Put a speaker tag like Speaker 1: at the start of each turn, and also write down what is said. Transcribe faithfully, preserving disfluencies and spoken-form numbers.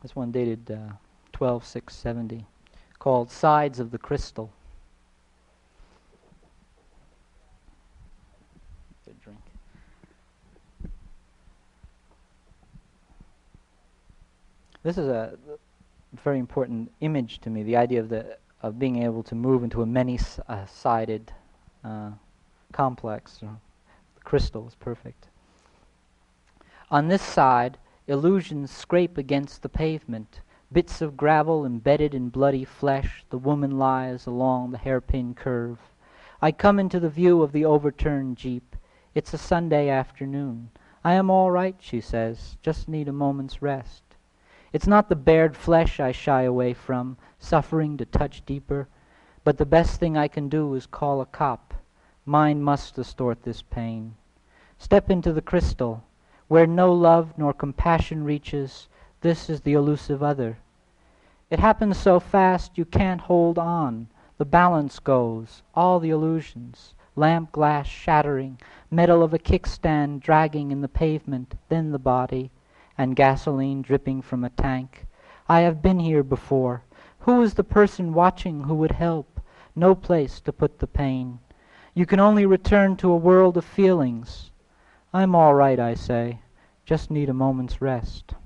Speaker 1: This one dated uh, twelve six seventy, called Sides of the Crystal. Good drink. This is a very important image to me, the idea of the of being able to move into a many-sided uh, complex. The crystal is perfect. On this side, illusions scrape against the pavement. Bits of gravel embedded in bloody flesh, the woman lies along the hairpin curve. I come into the view of the overturned jeep. It's a Sunday afternoon. I am all right, she says, just need a moment's rest. It's not the bared flesh I shy away from, suffering to touch deeper, but the best thing I can do is call a cop. Mind must distort this pain. Step into the crystal. Where no love nor compassion reaches, this is the elusive other. It happens so fast you can't hold on. The balance goes, all the illusions, lamp glass shattering, metal of a kickstand dragging in the pavement, then the body, and gasoline dripping from a tank. I have been here before. Who is the person watching who would help? No place to put the pain. You can only return to a world of feelings. I'm all right, I say. Just need a moment's rest.